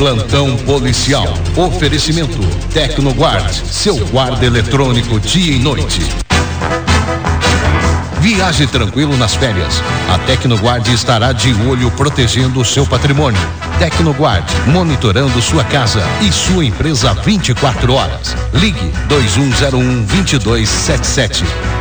Plantão policial. Oferecimento Tecnoguard, seu guarda eletrônico dia e noite. Viaje tranquilo nas férias. A Tecnoguard estará de olho protegendo o seu patrimônio. Tecnoguard, monitorando sua casa e sua empresa 24 horas. Ligue 2101-2277.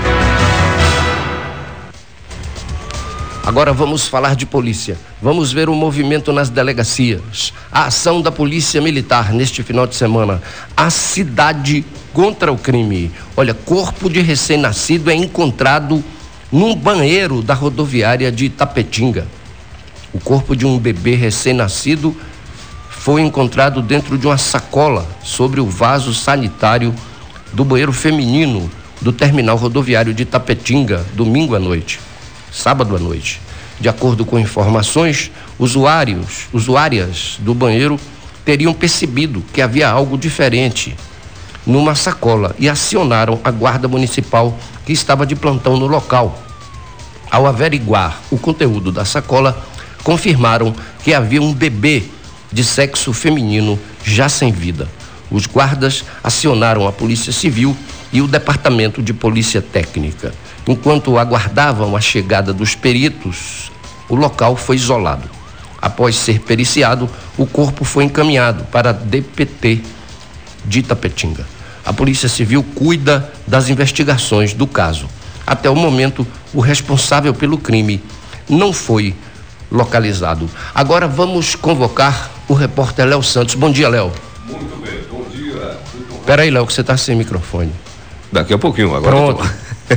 Agora vamos falar de polícia. Vamos ver o movimento nas delegacias. A ação da Polícia Militar neste final de semana. A cidade contra o crime. Olha, corpo de recém-nascido é encontrado num banheiro da rodoviária de Itapetinga. O corpo de um bebê recém-nascido foi encontrado dentro de uma sacola sobre o vaso sanitário do banheiro feminino do terminal rodoviário de Itapetinga, domingo à noite, sábado à noite. De acordo com informações, usuárias do banheiro teriam percebido que havia algo diferente numa sacola e acionaram a guarda municipal que estava de plantão no local. Ao averiguar o conteúdo da sacola, confirmaram que havia um bebê de sexo feminino já sem vida. Os guardas acionaram a Polícia Civil e o Departamento de Polícia Técnica. Enquanto aguardavam a chegada dos peritos, o local foi isolado. Após ser periciado, o corpo foi encaminhado para a DPT de Itapetinga. A Polícia Civil cuida das investigações do caso. Até o momento, o responsável pelo crime não foi localizado. Agora vamos convocar o repórter Léo Santos. Bom dia, Léo. Muito bem, bom dia. Peraí, Léo, que você está sem microfone. Daqui a pouquinho, agora. Pronto.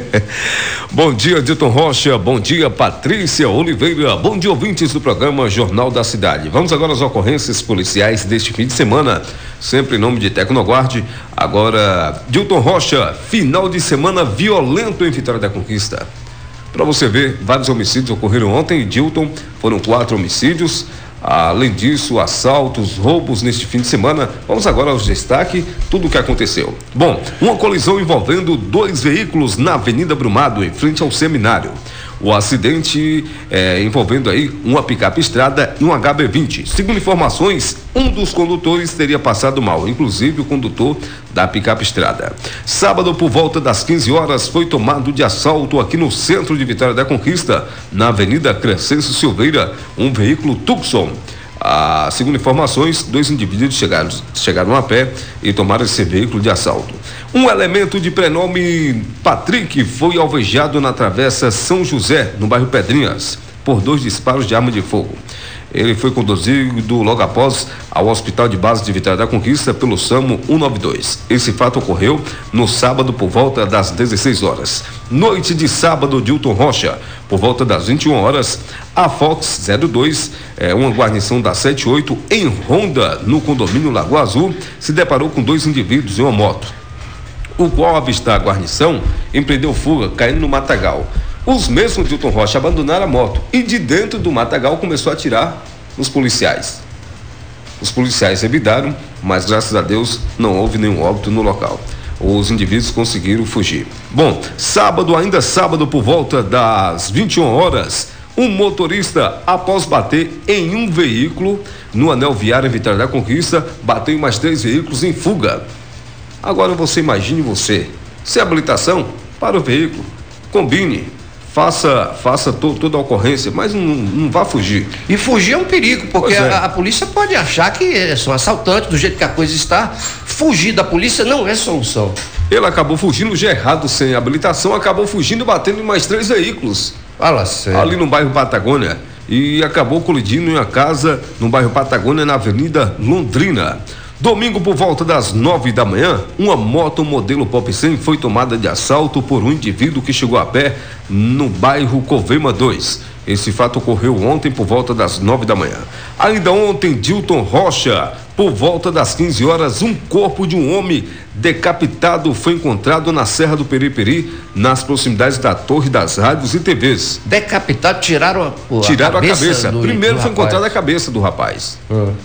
Bom dia, Dilton Rocha, bom dia, Patrícia Oliveira, bom dia, ouvintes do programa Jornal da Cidade. Vamos agora às ocorrências policiais deste fim de semana, sempre em nome de Tecnoguard. Agora, Dilton Rocha, final de semana violento em Vitória da Conquista. Para você ver, vários homicídios ocorreram ontem, Dilton, foram 4 homicídios. Além disso, assaltos, roubos neste fim de semana. Vamos agora aos destaques, tudo o que aconteceu. Bom, uma colisão envolvendo 2 veículos na Avenida Brumado, em frente ao seminário. O acidente envolvendo aí uma picape estrada e um HB20. Segundo informações, um dos condutores teria passado mal, inclusive o condutor da picape estrada. Sábado, por volta das 15 horas, foi tomado de assalto aqui no centro de Vitória da Conquista, na Avenida Crescencio Silveira, um veículo Tucson. Segundo informações, 2 indivíduos chegaram a pé e tomaram esse veículo de assalto. Um elemento de prenome Patrick foi alvejado na Travessa São José, no bairro Pedrinhas, por 2 disparos de arma de fogo. Ele foi conduzido logo após ao Hospital de Base de Vitória da Conquista pelo SAMU 192. Esse fato ocorreu no sábado por volta das 16 horas. Noite de sábado, Dilton Rocha, por volta das 21 horas, a Fox 02, uma guarnição da 78, em Ronda, no condomínio Lagoa Azul, se deparou com 2 indivíduos em uma moto, o qual, ao avistar a guarnição, empreendeu fuga, caindo no matagal. Os mesmos, Dilton Rocha, abandonaram a moto e de dentro do matagal começou a atirar nos policiais. Os policiais revidaram, mas graças a Deus não houve nenhum óbito no local. Os indivíduos conseguiram fugir. Bom, ainda sábado, por volta das 21 horas, um motorista, após bater em um veículo no anel viário em Vitória da Conquista, bateu em mais 3 veículos em fuga. Agora você imagine se a habilitação para o veículo, combine, faça toda a ocorrência, mas não vá fugir. E fugir é um perigo, porque a polícia pode achar que são assaltantes, do jeito que a coisa está. Fugir da polícia não é solução. Ele acabou fugindo já errado, sem habilitação, acabou fugindo e batendo em mais 3 veículos. Fala sério. Ali no bairro Patagônia, e acabou colidindo em uma casa no bairro Patagônia, na Avenida Londrina. Domingo, por volta das 9 da manhã, uma moto modelo Pop 100 foi tomada de assalto por um indivíduo que chegou a pé no bairro Covema 2. Esse fato ocorreu ontem por volta das 9 da manhã. Ainda ontem, Dilton Rocha, por volta das 15 horas, um corpo de um homem decapitado foi encontrado na Serra do Periperi, nas proximidades da Torre das Rádios e TVs. Decapitado, tiraram a cabeça. Primeiro foi encontrada a cabeça do rapaz.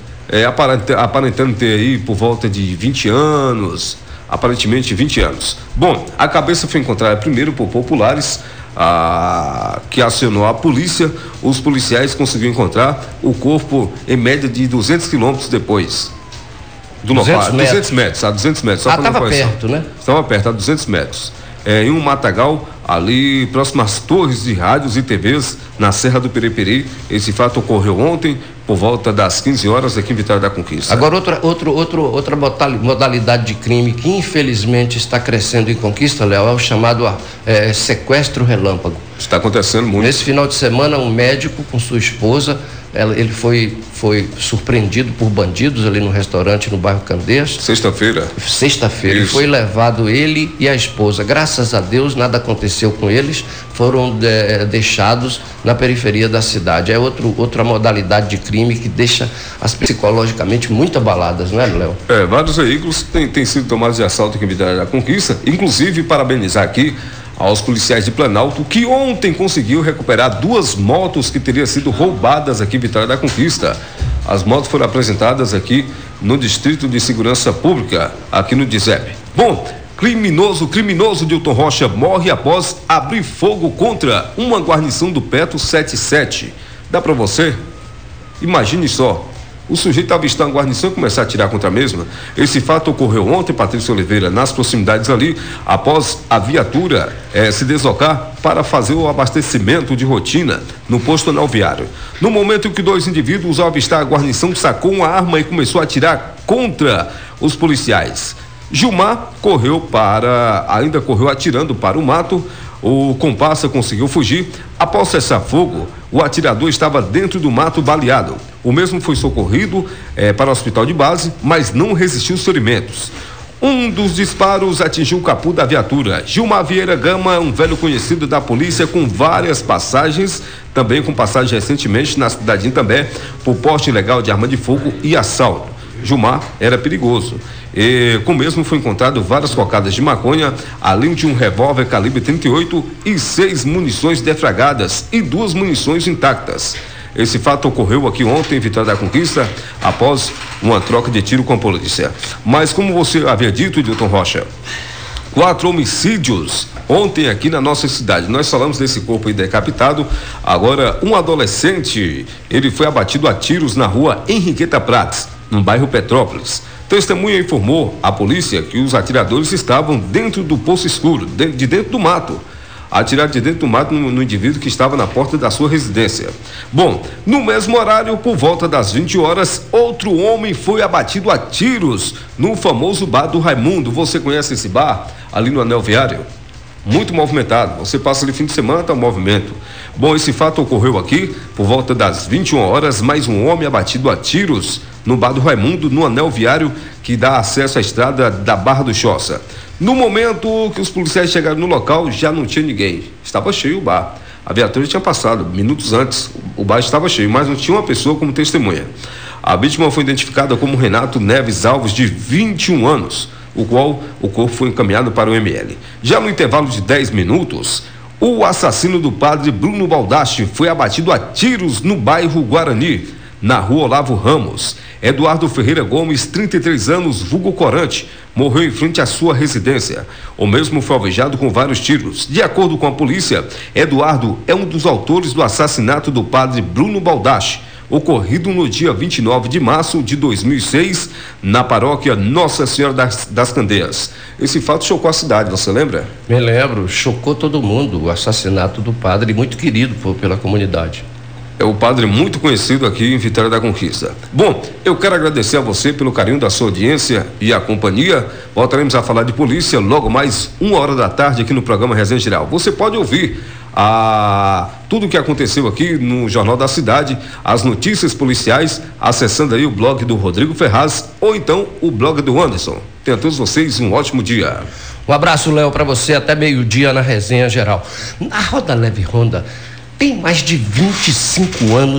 Aparentando ter aí por volta de 20 anos, aparentemente 20 anos. Bom, a cabeça foi encontrada primeiro por populares, que acionou a polícia, os policiais conseguiram encontrar o corpo em média de 200 quilômetros depois do local. 200 metros, a 200 metros. Estava perto, né? Estava perto, a 200 metros. Em um matagal, ali próximo às torres de rádios e TVs, na Serra do Pereperi. Esse fato ocorreu ontem, por volta das 15 horas, aqui em Vitória da Conquista. Agora, outra modalidade de crime que infelizmente está crescendo em Conquista, Léo, é o chamado sequestro relâmpago. Está acontecendo muito. Nesse final de semana, um médico com sua esposa, ele foi surpreendido por bandidos ali no restaurante no bairro Candeias. Sexta-feira. Ele foi levado, ele e a esposa. Graças a Deus nada aconteceu com eles, foram deixados na periferia da cidade. É outra modalidade de crime que deixa as psicologicamente muito abaladas, não é, Léo? Vários veículos têm sido tomados de assalto aqui em Vitória da Conquista, inclusive parabenizar aqui aos policiais de Planalto, que ontem conseguiu recuperar 2 motos que teriam sido roubadas aqui em Vitória da Conquista. As motos foram apresentadas aqui no Distrito de Segurança Pública, aqui no DISEP. Bom, criminoso Dilton Rocha morre após abrir fogo contra uma guarnição do Petro 77. Dá para você? Imagine só. O sujeito avistar uma guarnição e começar a atirar contra a mesma. Esse fato ocorreu ontem, Patrícia Oliveira, nas proximidades ali, após a viatura se deslocar para fazer o abastecimento de rotina no posto anel viário. No momento em que 2 indivíduos, ao avistar a guarnição, sacou uma arma e começou a atirar contra os policiais. Gilmar ainda correu atirando para o mato. O comparsa conseguiu fugir. Após cessar fogo, o atirador estava dentro do mato baleado. O mesmo foi socorrido para o hospital de base, mas não resistiu aos ferimentos. Um dos disparos atingiu o capô da viatura. Gilmar Vieira Gama, um velho conhecido da polícia com várias passagens, também com passagem recentemente na cidade de Itambé, por porte ilegal de arma de fogo e assalto. Gilmar era perigoso. Com o mesmo foi encontrado várias cocadas de maconha, além de um revólver calibre 38 e 6 munições defragadas e 2 munições intactas. Esse fato ocorreu aqui ontem em Vitória da Conquista, após uma troca de tiro com a polícia. Mas como você havia dito, Dilton Rocha, 4 homicídios ontem aqui na nossa cidade. Nós falamos desse corpo aí decapitado. Agora, um adolescente, ele foi abatido a tiros na rua Henriqueta Prates, no bairro Petrópolis. Testemunha informou à polícia que os atiradores estavam dentro do poço escuro, de dentro do mato. Atiraram de dentro do mato no indivíduo que estava na porta da sua residência. Bom, no mesmo horário, por volta das 20 horas, outro homem foi abatido a tiros no famoso bar do Raimundo. Você conhece esse bar? Ali no Anel Viário? Muito movimentado. Você passa ali fim de semana, tá um movimento. Bom, esse fato ocorreu aqui por volta das 21 horas, mais um homem abatido a tiros no bar do Raimundo, no Anel Viário, que dá acesso à estrada da Barra do Choça. No momento que os policiais chegaram no local, já não tinha ninguém. Estava cheio o bar. A viatura tinha passado minutos antes. O bar estava cheio, mas não tinha uma pessoa como testemunha. A vítima foi identificada como Renato Neves Alves, de 21 anos, o qual o corpo foi encaminhado para o ML. Já no intervalo de 10 minutos, o assassino do padre Bruno Baldache foi abatido a tiros no bairro Guarani, na rua Olavo Ramos. Eduardo Ferreira Gomes, 33 anos, vulgo Corante, morreu em frente à sua residência. O mesmo foi alvejado com vários tiros. De acordo com a polícia, Eduardo é um dos autores do assassinato do padre Bruno Baldache, ocorrido no dia 29 de março de 2006, na paróquia Nossa Senhora das Candeias. Esse fato chocou a cidade, você lembra? Me lembro, chocou todo mundo, o assassinato do padre, muito querido pela comunidade. É o padre muito conhecido aqui em Vitória da Conquista. Bom, eu quero agradecer a você pelo carinho da sua audiência e a companhia. Voltaremos a falar de polícia logo mais 1h da tarde aqui no programa Resenha Geral. Você pode ouvir tudo o que aconteceu aqui no Jornal da Cidade, as notícias policiais, acessando aí o blog do Rodrigo Ferraz ou então o blog do Anderson. Tenham todos vocês um ótimo dia. Um abraço, Léo, para você até meio-dia na Resenha Geral. Na Roda Leve Honda tem mais de 25 anos